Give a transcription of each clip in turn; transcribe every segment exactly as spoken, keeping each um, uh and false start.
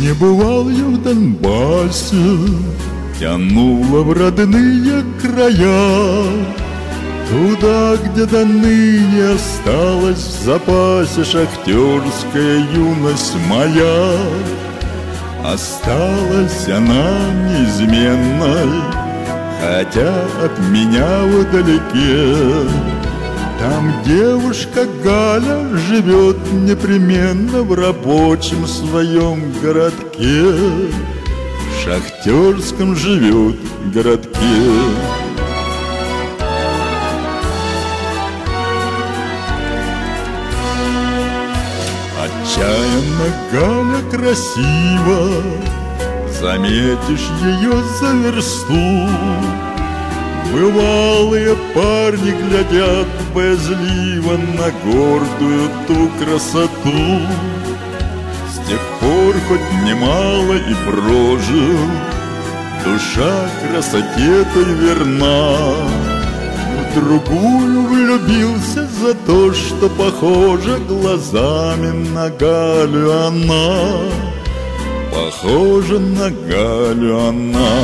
Не бывал я в Донбассе, тянуло в родные края, туда, где до ныне осталась в запасе шахтерская юность моя. Осталась она неизменной, хотя от меня вдалеке. Там девушка Галя живет непременно в рабочем своем городке, в шахтерском живет городке. Отчаянно Галя красива, заметишь ее за версту. Бывалые парни глядят боязливо на гордую ту красоту. С тех пор хоть немало и прожил, душа красоте той верна. В другую влюбился за то, что похожа глазами на Галю она. Похожа на Галю она.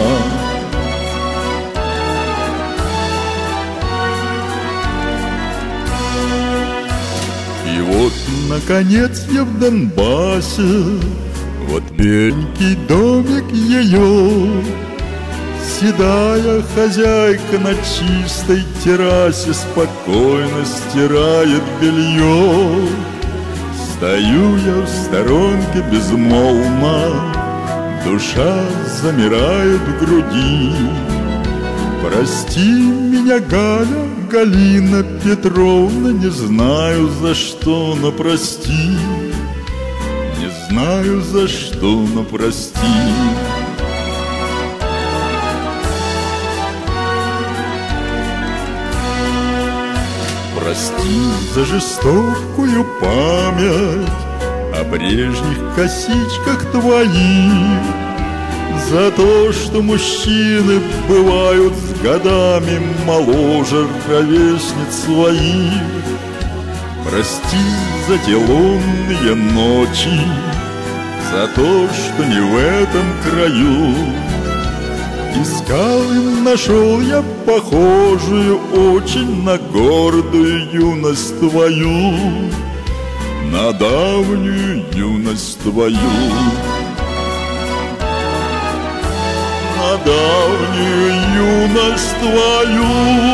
И вот, наконец, я в Донбассе, вот беленький домик ее. Седая хозяйка на чистой террасе спокойно стирает белье. Стою я в сторонке безмолвно, душа замирает в груди. Прости меня, Галя, Галина Петровна, не знаю за что, но прости. Не знаю за что, но прости. Прости за жестокую память о прежних косичках твоих, за то, что мужчины бывают с годами моложе ровесниц своих. Прости за те лунные ночи, за то, что не в этом краю. Искал и нашел я похожую очень на гордую юность твою, на давнюю юность твою, на давнюю юность твою.